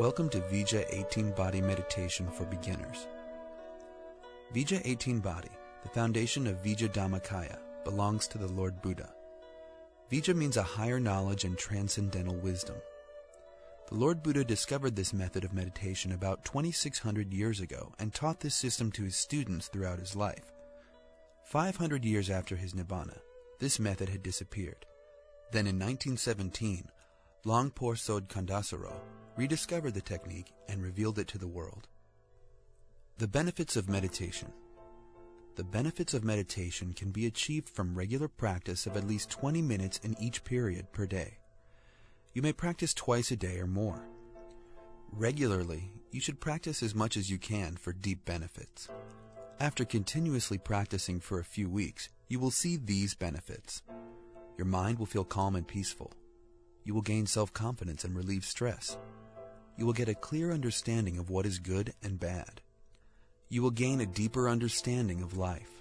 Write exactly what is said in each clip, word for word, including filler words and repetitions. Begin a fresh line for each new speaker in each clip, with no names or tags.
Welcome to Vijja eighteen Body Meditation for Beginners. Vijja eighteen Body, the foundation of Vijja Dhammakaya, belongs to the Lord Buddha. Vijja means a higher knowledge and transcendental wisdom. The Lord Buddha discovered this method of meditation about twenty-six hundred years ago and taught this system to his students throughout his life. five hundred years after his Nibbana, this method had disappeared. Then in nineteen seventeen, Longpo Sod Khandasaro rediscovered the technique and revealed it to the world. The benefits of meditation. The benefits of meditation can be achieved from regular practice of at least twenty minutes in each period per day. You may practice twice a day or more. Regularly, you should practice as much as you can for deep benefits. After continuously practicing for a few weeks, you will see these benefits. Your mind will feel calm and peaceful. You will gain self-confidence and relieve stress. You will get a clear understanding of what is good and bad. You will gain a deeper understanding of life.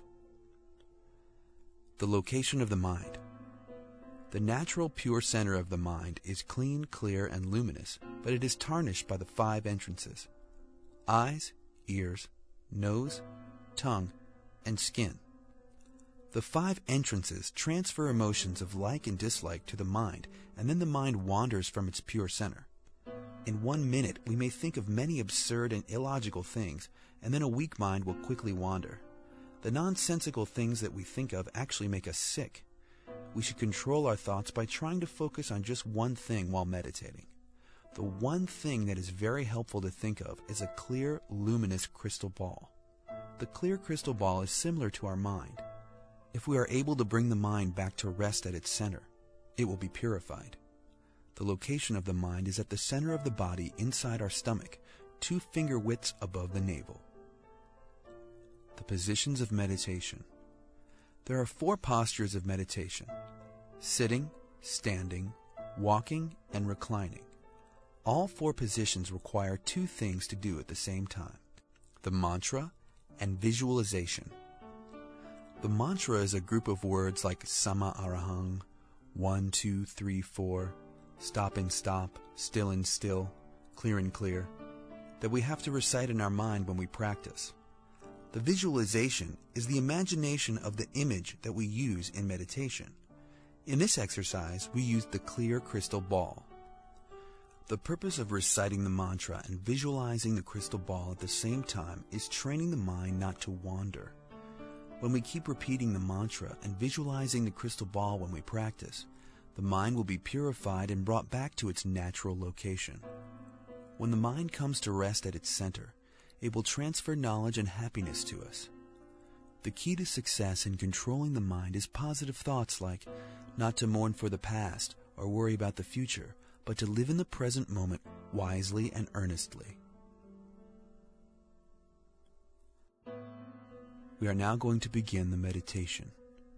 The location of the mind. The natural pure center of the mind is clean, clear, and luminous, but it is tarnished by the five entrances: eyes, ears, nose, tongue, and skin. The five entrances transfer emotions of like and dislike to the mind, and then the mind wanders from its pure center. In one minute, we may think of many absurd and illogical things, and then a weak mind will quickly wander. The nonsensical things that we think of actually make us sick. We should control our thoughts by trying to focus on just one thing while meditating. The one thing that is very helpful to think of is a clear, luminous crystal ball. The clear crystal ball is similar to our mind. If we are able to bring the mind back to rest at its center, it will be purified. The location of the mind is at the center of the body inside our stomach, two finger widths above the navel. The positions of meditation. There are four postures of meditation: sitting, standing, walking, and reclining. All four positions require two things to do at the same time: the mantra and visualization. The mantra is a group of words like Sama Arahang, one, two, three, four, stop and stop, still and still, clear and clear, that we have to recite in our mind when we practice. The visualization is the imagination of the image that we use in meditation. In this exercise, we use the clear crystal ball. The purpose of reciting the mantra and visualizing the crystal ball at the same time is training the mind not to wander. When we keep repeating the mantra and visualizing the crystal ball when we practice, the mind will be purified and brought back to its natural location. When the mind comes to rest at its center, it will transfer knowledge and happiness to us. The key to success in controlling the mind is positive thoughts like not to mourn for the past or worry about the future, but to live in the present moment wisely and earnestly. We are now going to begin the meditation.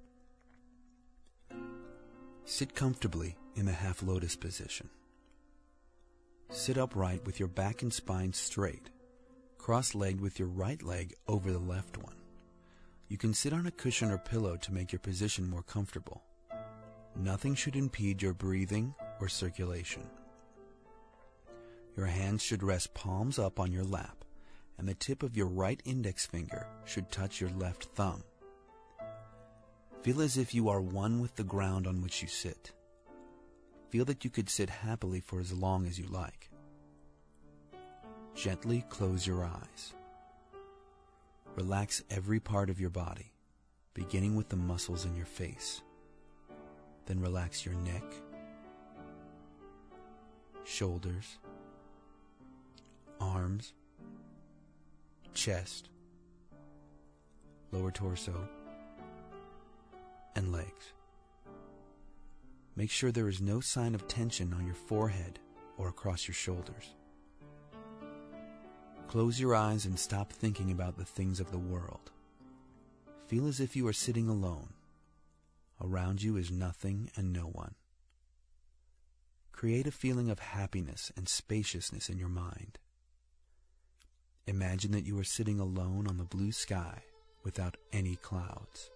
Sit comfortably in the half lotus position. Sit upright with your back and spine straight, cross-legged with your right leg over the left one. You can sit on a cushion or pillow to make your position more comfortable. Nothing should impede your breathing or circulation. Your hands should rest palms up on your lap, and the tip of your right index finger should touch your left thumb. Feel as if you are one with the ground on which you sit. Feel that you could sit happily for as long as you like. Gently close your eyes. Relax every part of your body, beginning with the muscles in your face. Then relax your neck, shoulders, arms, chest, lower torso, and legs. Make sure there is no sign of tension on your forehead or across your shoulders. Close your eyes and stop thinking about the things of the world. Feel as if you are sitting alone. Around you is nothing and no one. Create a feeling of happiness and spaciousness in your mind. Imagine that you are sitting alone on the blue sky without any clouds.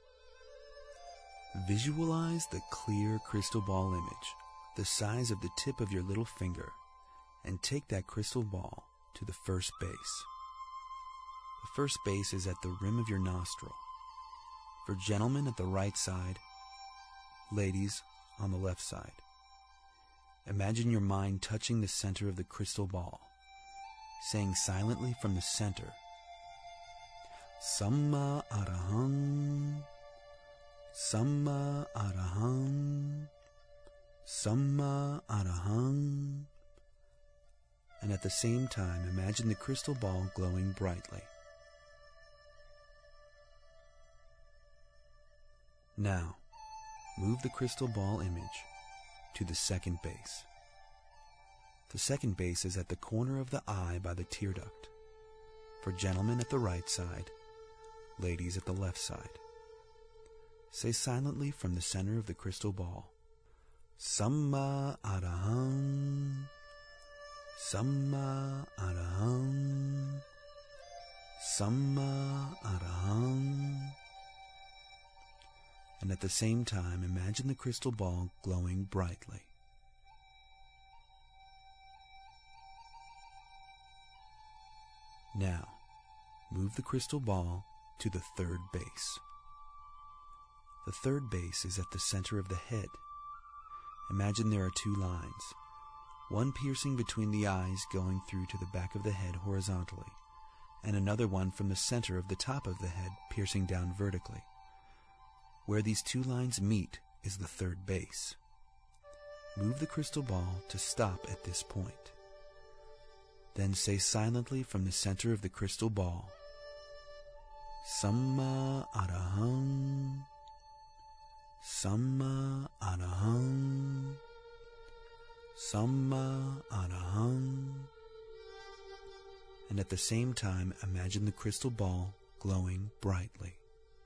Visualize the clear crystal ball image, the size of the tip of your little finger, and take that crystal ball to the first base. The first base is at the rim of your nostril. For gentlemen at the right side, ladies on the left side. Imagine your mind touching the center of the crystal ball, saying silently from the center, Samma Araham, Samma Araham, Samma Araham, and at the same time imagine the crystal ball glowing brightly. Now, move the crystal ball image to the second base. The second base is at the corner of the eye by the tear duct. For gentlemen at the right side, ladies at the left side. Say silently from the center of the crystal ball, Samma Araham, Samma Araham, Samma Araham. And at the same time, imagine the crystal ball glowing brightly. Now, move the crystal ball to the third base. The third base is at the center of the head. Imagine there are two lines, one piercing between the eyes going through to the back of the head horizontally, and another one from the center of the top of the head piercing down vertically. Where these two lines meet is the third base. Move the crystal ball to stop at this point. Then say silently from the center of the crystal ball, Samma Araham, Samma Araham, Samma Araham, and at the same time imagine the crystal ball glowing brightly.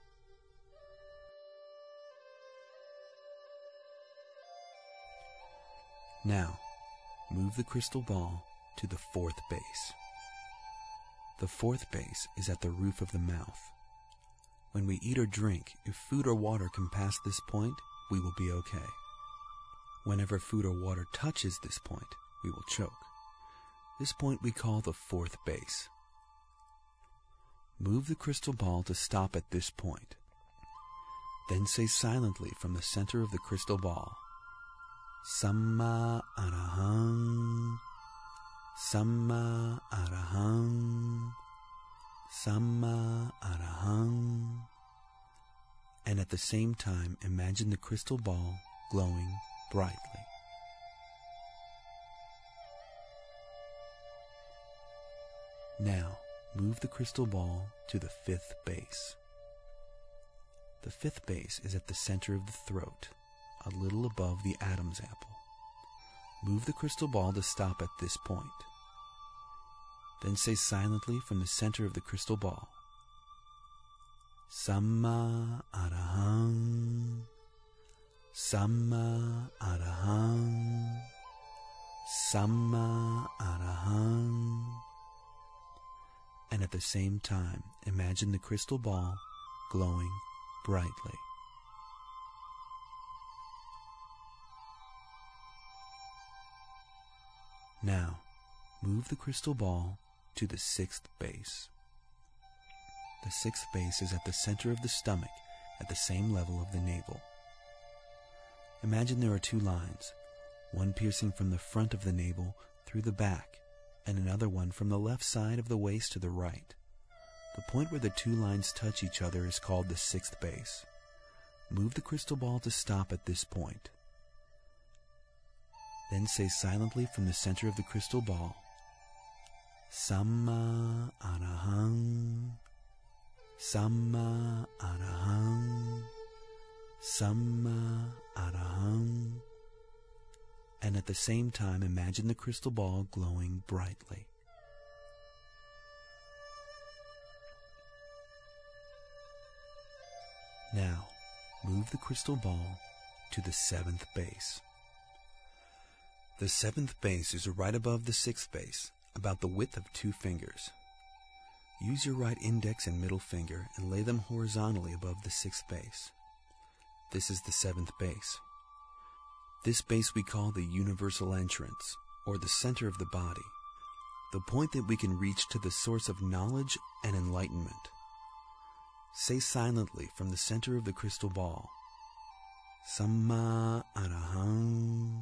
Now, move the crystal ball to the fourth base. The fourth base is at the roof of the mouth. When we eat or drink, if food or water can pass this point, we will be okay. Whenever food or water touches this point, we will choke. This point we call the fourth base. Move the crystal ball to stop at this point. Then say silently from the center of the crystal ball, Samma Araham, Samma Araham, Samma Araham, and at the same time imagine the crystal ball glowing brightly. Now, move the crystal ball to the fifth base. The fifth base is at the center of the throat, a little above the Adam's apple. Move the crystal ball to stop at this point. Then say silently from the center of the crystal ball, Samma Araham, Samma Araham, Samma Araham, and at the same time imagine the crystal ball glowing brightly. Now, move the crystal ball to the sixth base. The sixth base is at the center of the stomach, at the same level of the navel. Imagine there are two lines, one piercing from the front of the navel through the back, and another one from the left side of the waist to the right. The point where the two lines touch each other is called the sixth base. Move the crystal ball to stop at this point. Then say silently from the center of the crystal ball, Samma Araham, Samma Araham, Samma Araham, and at the same time imagine the crystal ball glowing brightly. Now, move the crystal ball to the seventh base. The seventh base is right above the sixth base, about the width of two fingers. Use your right index and middle finger and lay them horizontally above the sixth base. This is the seventh base. This base we call the universal entrance, or the center of the body, the point that we can reach to the source of knowledge and enlightenment. Say silently from the center of the crystal ball, Samma Arahang,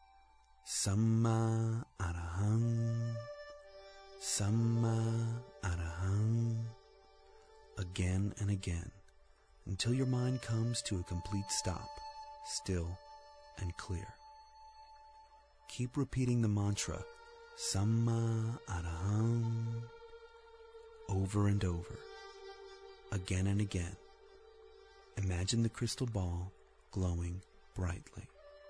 Samma Arahang, Samma Arahang, again and again, until your mind comes to a complete stop, still and clear. Keep repeating the mantra, Samma Arahang, over and over, again and again. Imagine the crystal ball glowing brightly.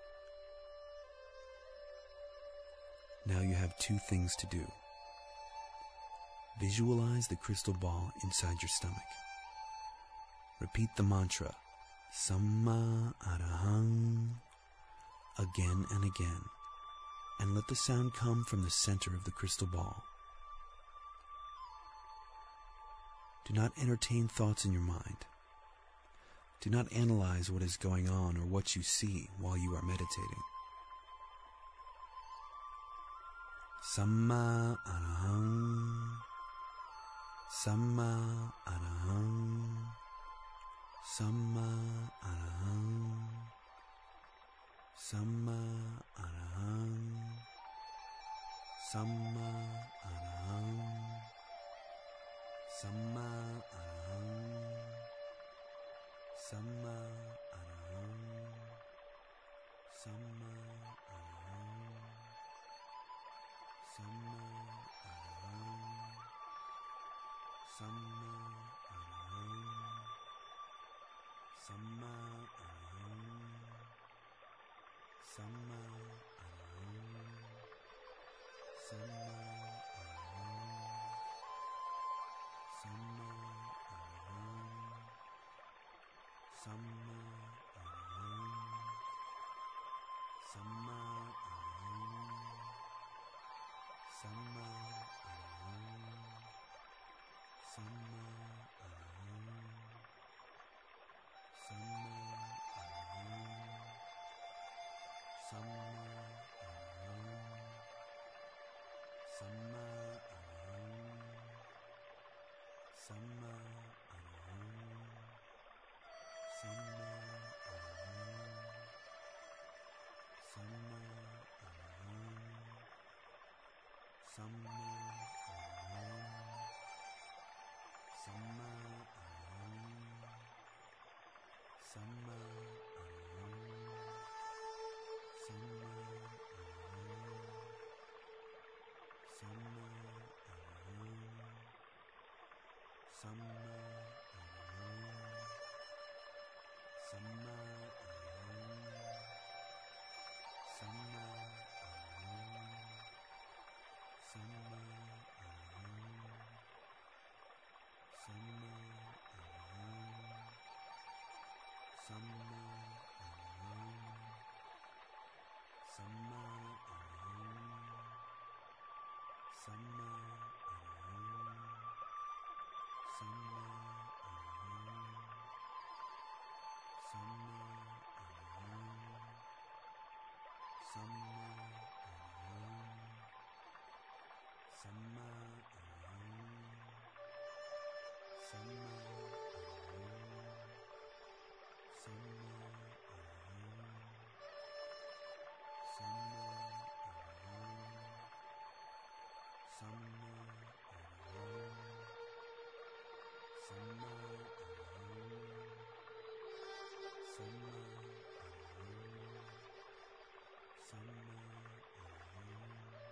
Now you have two things to do. Visualize the crystal ball inside your stomach. Repeat the mantra, Samma Arahang, again and again, and let the sound come from the center of the crystal ball. Do not entertain thoughts in your mind. Do not analyze what is going on or what you see while you are meditating. Samma Arahang, Samma Arahang, Samma Arahang, Samma Arahang, Samma Arahang, Samma Arahang, Samma Arahang, Samma Arahang, Samma Arahang, Samma Arahang, Samma Arahang, Samma Arahang, Samma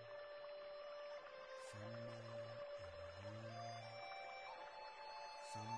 Samma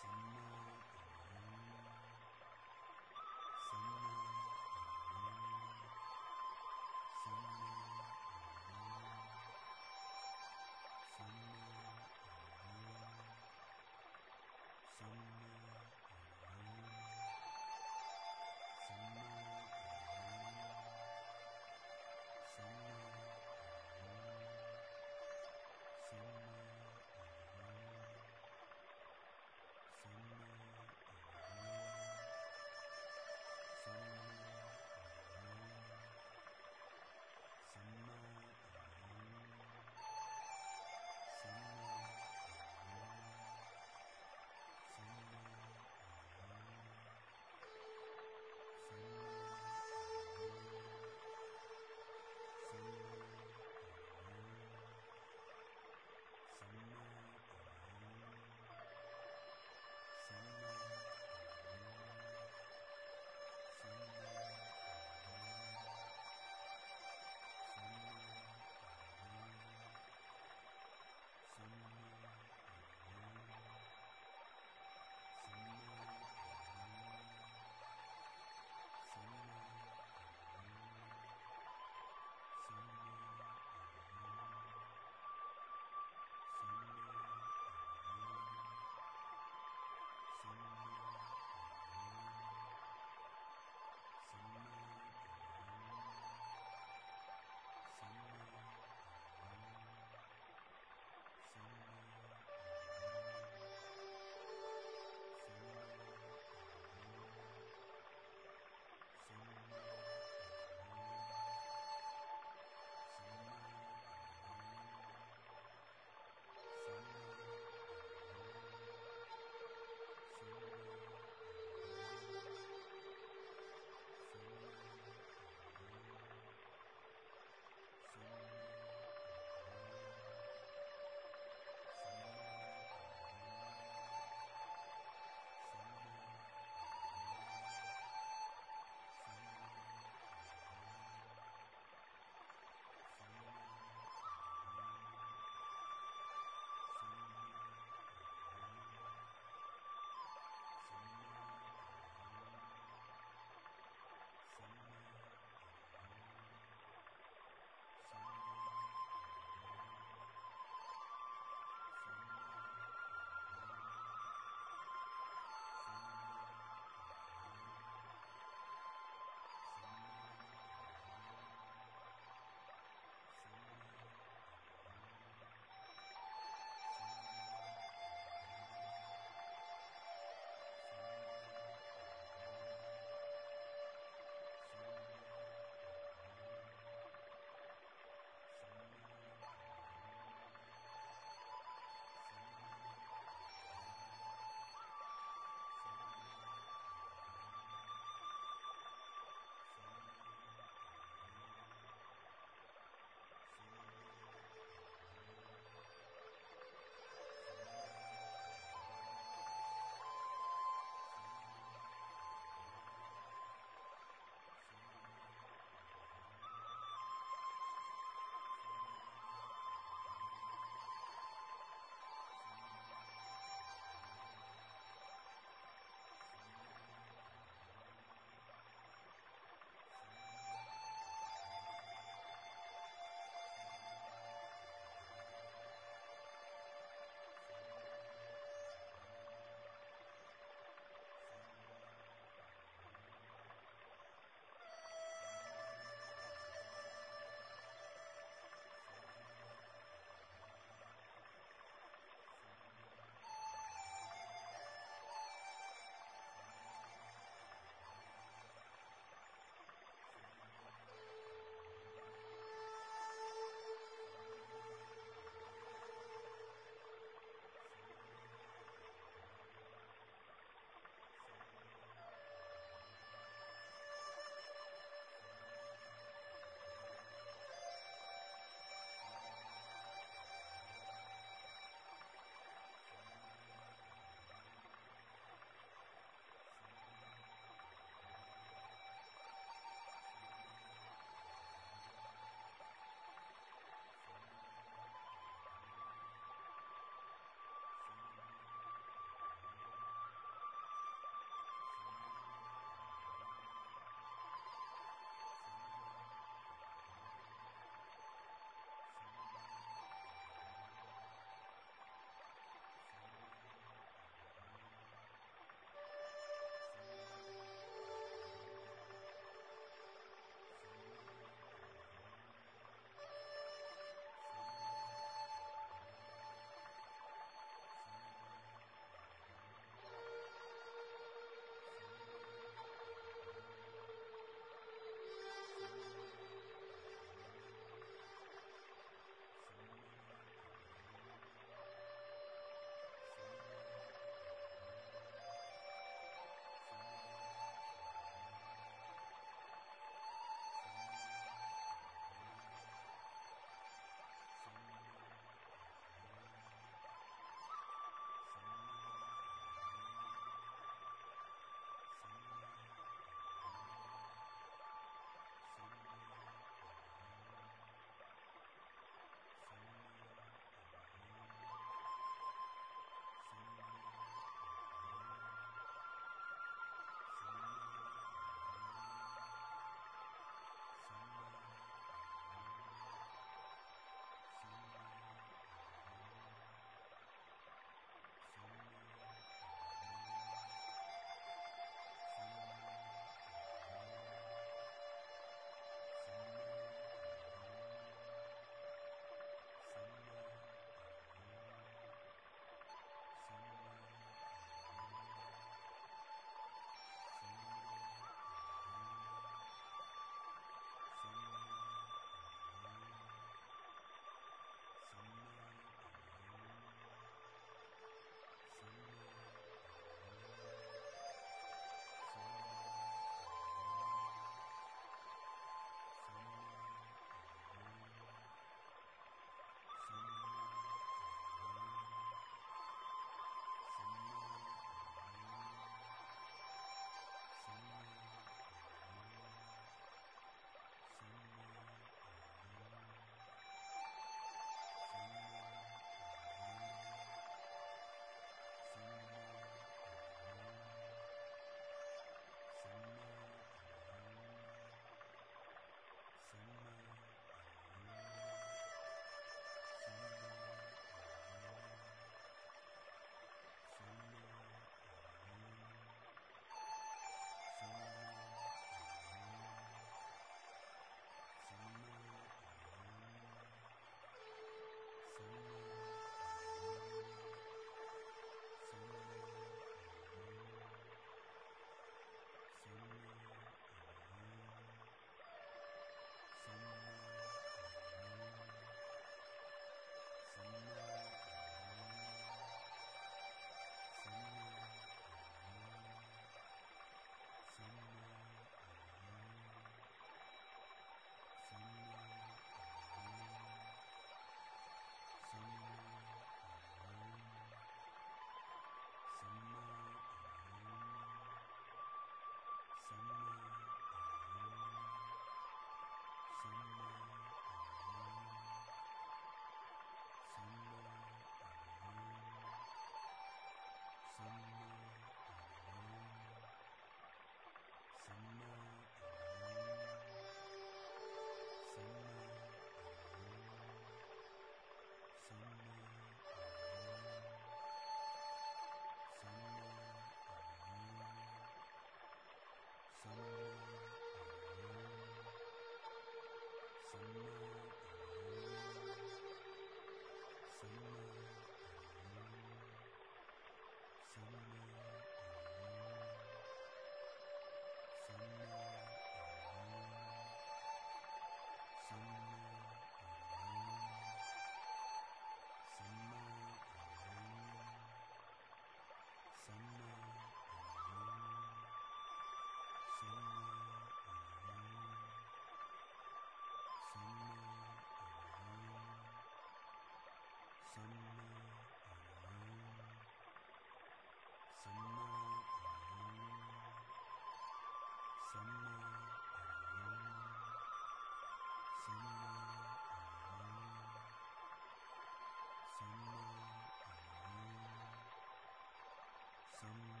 Samma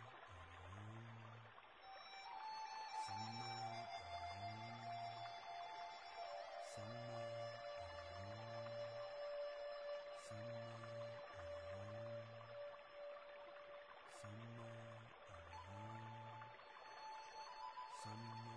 Araham, Samma Araham, Samma Araham, Samma Araham, Samma Araham, Samma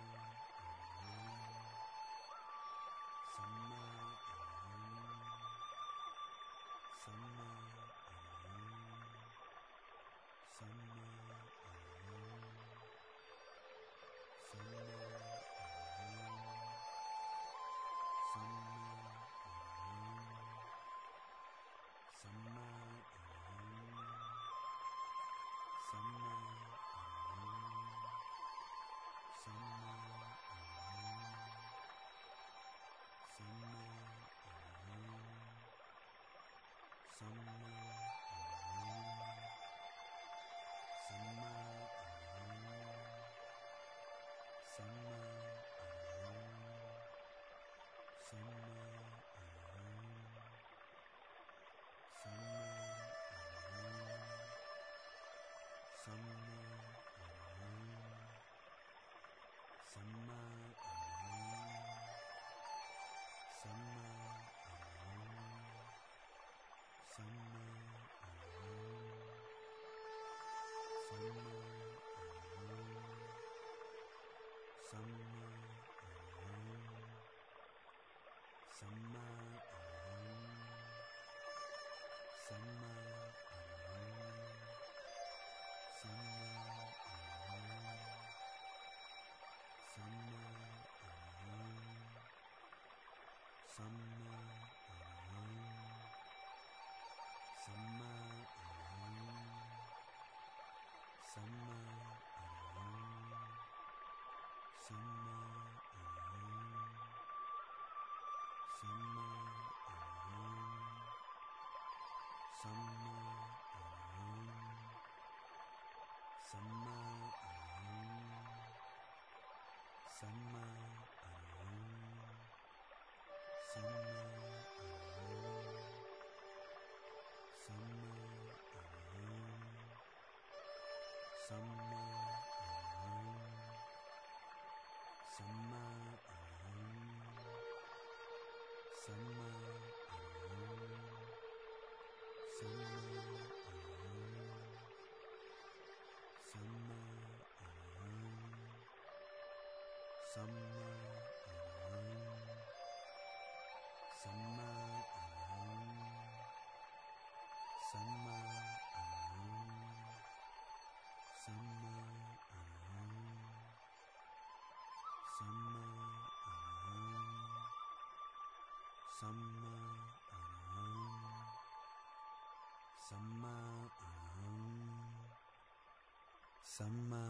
Samma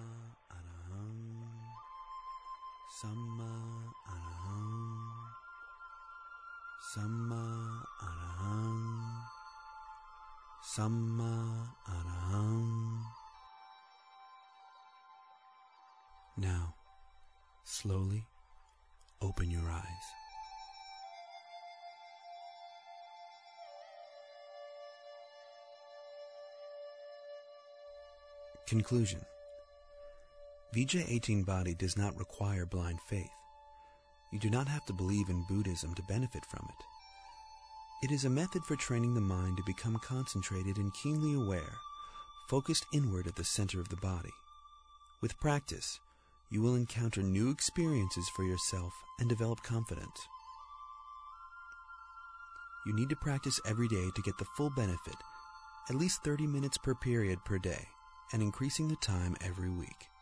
Araham, Samma Araham, Samma Araham, Samma Araham. Now, slowly open your eyes. Conclusion. Vijay eighteen Body does not require blind faith. You do not have to believe in Buddhism to benefit from it. It is a method for training the mind to become concentrated and keenly aware, focused inward at the center of the body. With practice, you will encounter new experiences for yourself and develop confidence. You need to practice every day to get the full benefit, at least thirty minutes per period per day, and increasing the time every week.